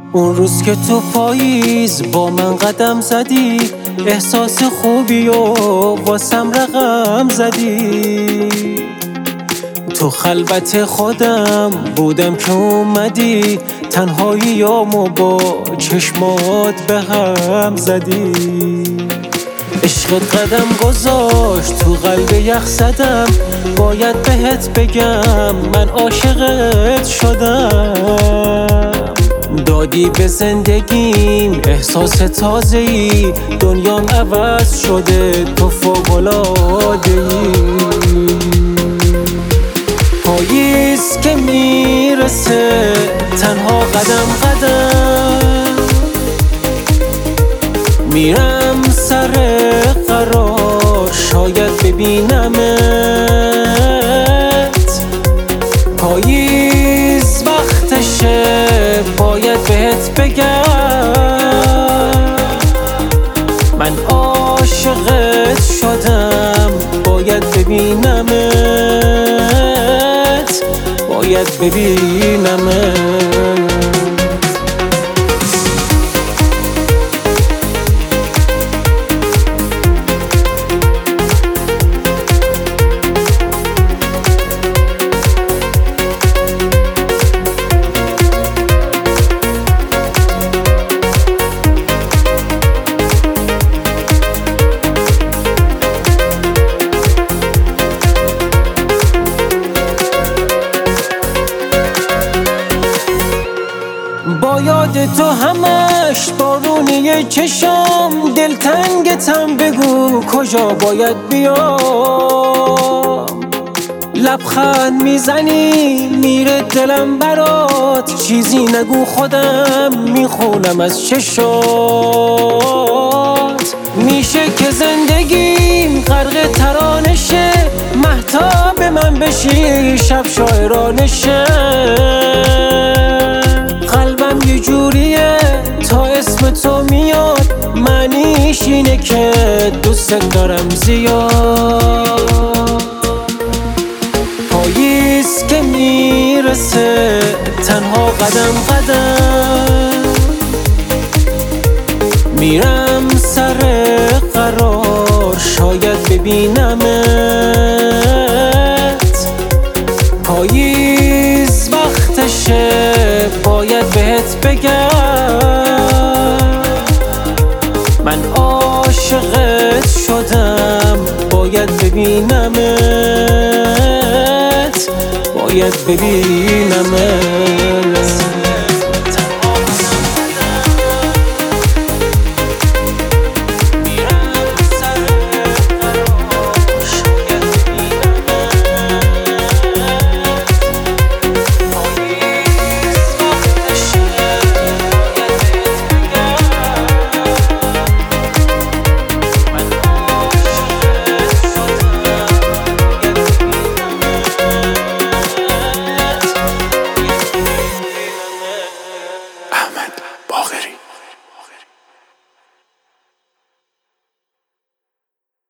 اون روز که تو پاییز با من قدم زدی، احساس خوبی و واسم رقم زدی. تو خلوت خودم بودم که اومدی، تنهاییامو با چشمات به هم زدی. عشقت قدم گذاشت تو قلب یخ زدم، باید بهت بگم من عاشقت شدم. دادی به زندگیم احساس تازه‌ای، دنیام عوض شده تو فوق‌العاده‌ای. پاییز که میرسه تنها قدم قدم، میرم سر قرار شاید ببینمت. پاییز وقتشه باید بهت بگم من عاشقت شدم، باید ببینمت، باید ببینمت. با یاد تو همش بارونی چشم، دلتنگتم بگو کجا باید بیام. لبخند میزنی میره دلم برات، چیزی نگو خودم میخونم از چشات. میشه که زندگیم غرق ترانشه، مهتاب من بشی شب شاعرانشه. قلبم یه جوریه تا اسم تو میاد، معنیش اینه که دوست دارم زیاد. پاییز که میرسه تنها قدم قدم، میرم سر قرار شاید ببینمت. پاییز وقتشه باید بهت بگم من عاشقت شدم، باید ببینمت، باید ببینمت.